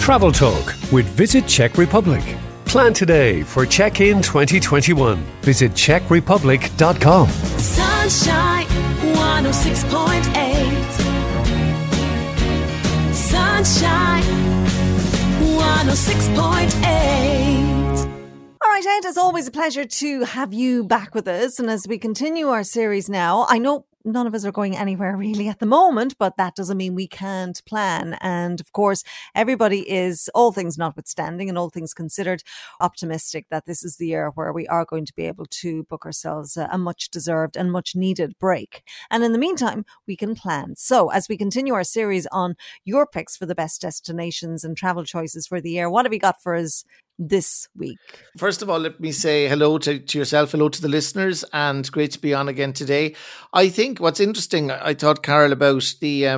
Travel Talk with Visit Czech Republic. Plan today for Check-in 2021. Visit czechrepublic.com. Sunshine 106.8. Sunshine 106.8. All right, Ed, it's always a pleasure to have you back with us. And as we continue our series now, I know none of us are going anywhere really at the moment, but that doesn't mean we can't plan. And of course, everybody is, all things notwithstanding and all things considered, optimistic that this is the year where we are going to be able to book ourselves a much deserved and much needed break. And in the meantime, we can plan. So as we continue our series on your picks for the best destinations and travel choices for the year, what have you got for us this week? First of all, let me say hello to yourself, hello to the listeners, and great to be on again today. I think what's interesting, I thought, Carol, about the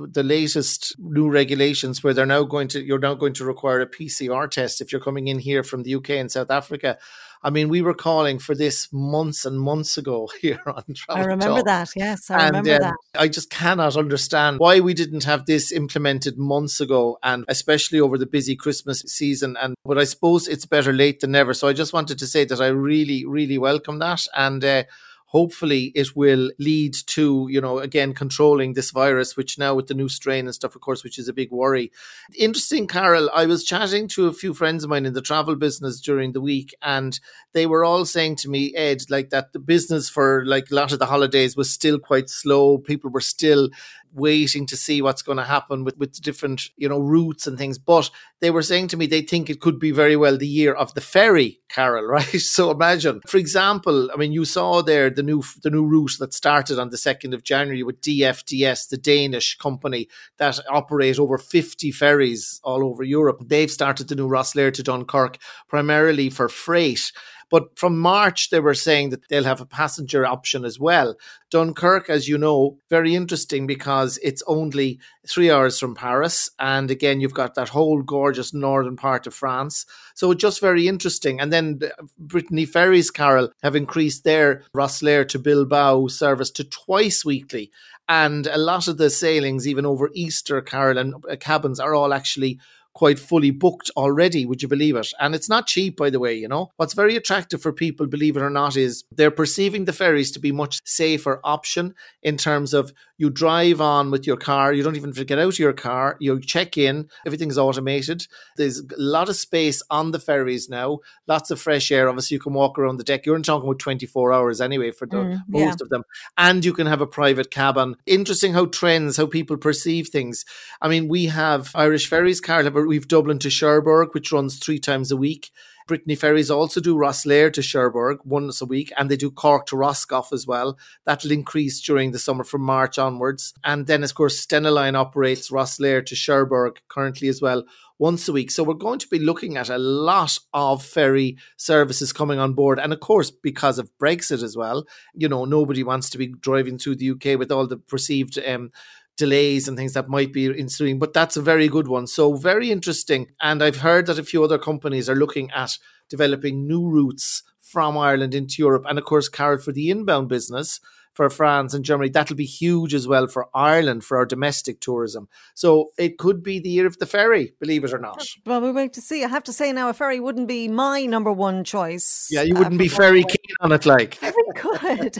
latest new regulations where you're now going to require a PCR test if you're coming in here from the UK and South Africa. I mean, we were calling for this months and months ago here on Travel I remember Talk. That, yes, I remember that. I just cannot understand why we didn't have this implemented months ago, and especially over the busy Christmas season. But I suppose it's better late than never. So I just wanted to say that I really, really welcome that. And hopefully it will lead to, again, controlling this virus, which now with the new strain and stuff, of course, which is a big worry. Interesting, Carol, I was chatting to a few friends of mine in the travel business during the week, and they were all saying to me, Ed, like that the business for like a lot of the holidays was still quite slow. People were still waiting to see what's going to happen with the different, routes and things. But they were saying to me, they think it could be very well the year of the ferry, Carol, right? So imagine, for example, I mean, you saw there the new route that started on the 2nd of January with DFDS, the Danish company that operate over 50 ferries all over Europe. They've started the new Rosslare to Dunkirk primarily for freight. But from March, they were saying that they'll have a passenger option as well. Dunkirk, as you know, very interesting because it's only 3 hours from Paris. And again, you've got that whole gorgeous northern part of France. So just very interesting. And then Brittany Ferries, Carol, have increased their Rosslare to Bilbao service to twice weekly. And a lot of the sailings, even over Easter, Carol, and cabins are all actually quite fully booked already, would you believe it? And it's not cheap, by the way, What's very attractive for people, believe it or not, is they're perceiving the ferries to be much safer option in terms of you drive on with your car, you don't even have to get out of your car, you check in, everything's automated. There's a lot of space on the ferries now, lots of fresh air. Obviously, you can walk around the deck. You're talking about 24 hours anyway for most of them. And you can have a private cabin. Interesting how people perceive things. I mean, we have Irish Ferries, Carl, we've Dublin to Cherbourg, which runs 3 times a week. Brittany Ferries also do Rosslare to Cherbourg once a week, and they do Cork to Roscoff as well. That'll increase during the summer from March onwards. And then, of course, Stena Line operates Rosslare to Cherbourg currently as well once a week. So we're going to be looking at a lot of ferry services coming on board. And of course, because of Brexit as well, nobody wants to be driving through the UK with all the perceived delays and things that might be ensuing, but that's a very good one. So very interesting. And I've heard that a few other companies are looking at developing new routes from Ireland into Europe. And of course, Carol, for the inbound business, for France and Germany, that'll be huge as well for Ireland, for our domestic tourism. So it could be the year of the ferry, believe it or not. Well, we'll wait to see. I have to say now, a ferry wouldn't be my number one choice. Yeah, you wouldn't be very keen on it, like. Very good.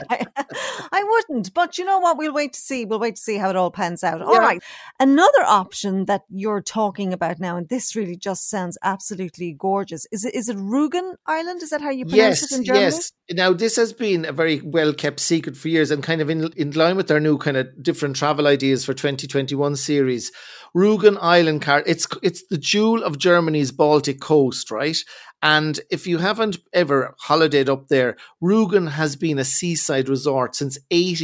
I wouldn't. But you know what? We'll wait to see. We'll wait to see how it all pans out. All right. Another option that you're talking about now, and this really just sounds absolutely gorgeous. Is it Rügen Island? Is that how you pronounce it in Germany? Yes. Now, this has been a very well-kept secret for years and kind of in line with their new kind of different travel ideas for 2021 series. Rügen Island, it's the jewel of Germany's Baltic coast, right? And if you haven't ever holidayed up there, Rügen has been a seaside resort since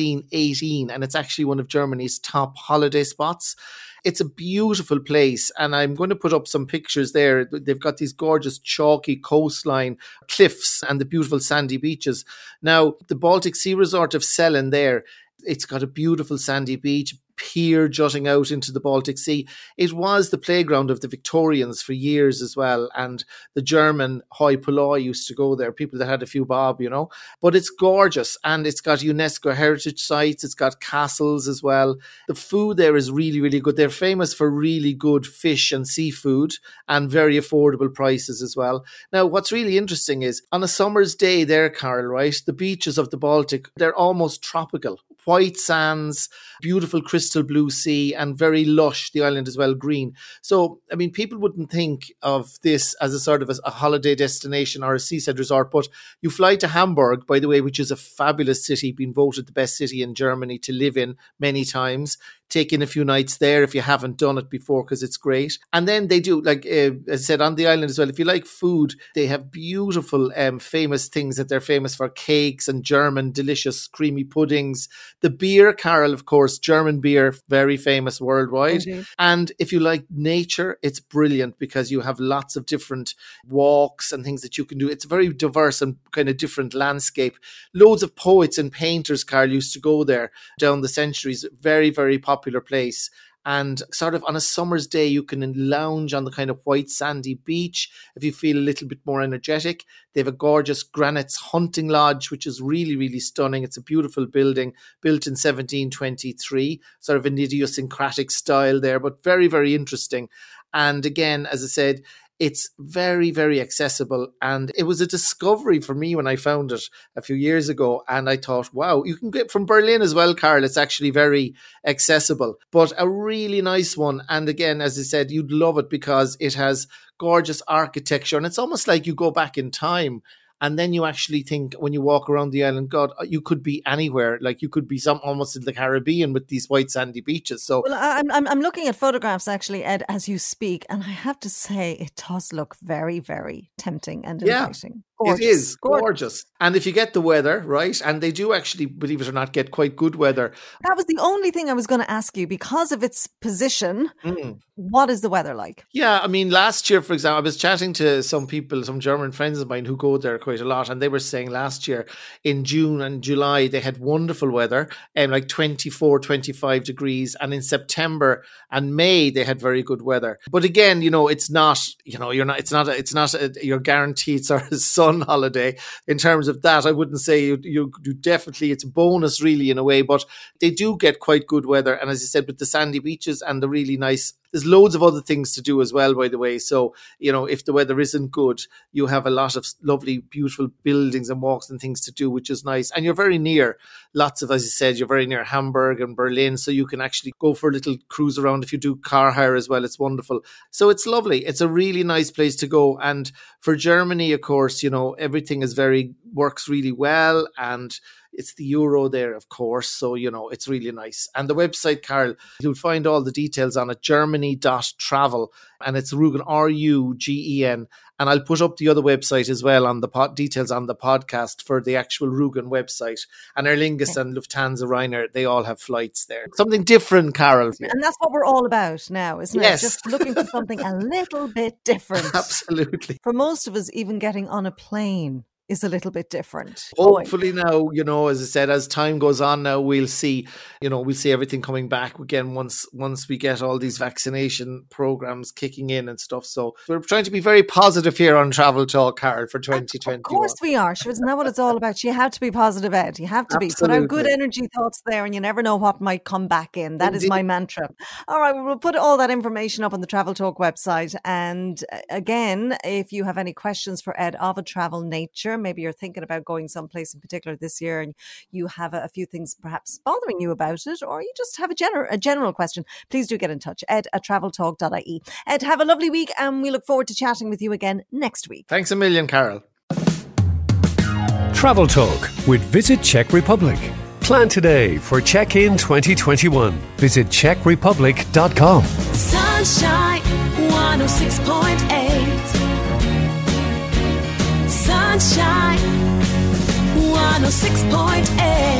1818, and it's actually one of Germany's top holiday spots. It's a beautiful place, and I'm going to put up some pictures there. They've got these gorgeous chalky coastline cliffs and the beautiful sandy beaches. Now, the Baltic Sea Resort of Sellen there, It's got a beautiful sandy beach, pier jutting out into the Baltic Sea. It was the playground of the Victorians for years as well, and the German hoi polloi used to go there, people that had a few bob, you know. But it's gorgeous, and it's got UNESCO heritage sites, it's got castles as well. The food there is really, really good. They're famous for really good fish and seafood and very affordable prices as well. Now, what's really interesting is on a summer's day there, Carol, right, the beaches of the Baltic, they're almost tropical. White sands, beautiful crystal blue sea, and very lush, the island as well, green. So, I mean, people wouldn't think of this as a sort of a holiday destination or a seaside resort, but you fly to Hamburg, by the way, which is a fabulous city, been voted the best city in Germany to live in many times. Take in a few nights there if you haven't done it before, because it's great. And then they do, like as I said, on the island as well, if you like food, they have beautiful famous things that they're famous for: cakes and German delicious creamy puddings. The beer, Carol, of course, German beer, very famous worldwide. Indeed. And if you like nature, it's brilliant because you have lots of different walks and things that you can do. It's a very diverse and kind of different landscape. Loads of poets and painters, Carol, used to go there down the centuries. Very, very popular place. And sort of on a summer's day, you can lounge on the kind of white sandy beach if you feel a little bit more energetic. They have a gorgeous Granites hunting lodge, which is really, really stunning. It's a beautiful building built in 1723, sort of an idiosyncratic style there, but very, very interesting. And again, as I said, it's very, very accessible. And it was a discovery for me when I found it a few years ago. And I thought, wow, you can get from Berlin as well, Carl. It's actually very accessible, but a really nice one. And again, as I said, you'd love it because it has gorgeous architecture. And it's almost like you go back in time. And then you actually think when you walk around the island, God, you could be anywhere. Like you could be almost in the Caribbean with these white sandy beaches. So, well, I'm looking at photographs actually, Ed, as you speak, and I have to say it does look very, very tempting and inviting. Gorgeous. It is gorgeous. And if you get the weather, right, and they do actually, believe it or not, get quite good weather. That was the only thing I was going to ask you, because of its position. What is the weather like? Yeah, I mean, last year, for example, I was chatting to some people, some German friends of mine who go there quite a lot, and they were saying last year in June and July, they had wonderful weather, like 24, 25 degrees. And in September and May, they had very good weather. But again, you know, it's not, you know, it's not you're guaranteed sort of sun holiday in terms of that. I wouldn't say you definitely, it's a bonus really in a way, but they do get quite good weather. And as I said, with the sandy beaches and the really nice, there's loads of other things to do as well, by the way. So, you know, if the weather isn't good, you have a lot of lovely, beautiful buildings and walks and things to do, which is nice. And you're very near lots of, as I said, you're very near Hamburg and Berlin. So you can actually go for a little cruise around if you do car hire as well. It's wonderful. So it's lovely. It's a really nice place to go. And for Germany, of course, you know, everything is works really well. And it's the euro there, of course. So, you know, it's really nice. And the website, Carl, you'll find all the details on it, germany.travel. And it's Rugen, R-U-G-E-N. And I'll put up the other website as well on the details on the podcast for the actual Rugen website. And Aer Lingus and Lufthansa Ryanair, they all have flights there. Something different, Carol. And that's what we're all about now, isn't it? Just looking for something a little bit different. Absolutely. For most of us, even getting on a plane is a little bit different. Hopefully now, you know, as I said, as time goes on now, we'll see everything coming back again once we get all these vaccination programs kicking in and stuff. So we're trying to be very positive here on Travel Talk, Carol, for 2021. Of course we are. Sure, isn't that what it's all about? You have to be positive, Ed. You have to be. Put our good energy thoughts there, and you never know what might come back in. That is my mantra. All right, we'll put all that information up on the Travel Talk website. And again, if you have any questions for Ed of a travel nature, maybe you're thinking about going someplace in particular this year and you have a few things perhaps bothering you about it, or you just have a general question, please do get in touch. ed@traveltalk.ie. Ed, have a lovely week, and we look forward to chatting with you again next week. Thanks a million, Carol. Travel Talk with Visit Czech Republic. Plan today for Check-in 2021. Visit czechrepublic.com. Sunshine 106.8. Sunshine 106.8.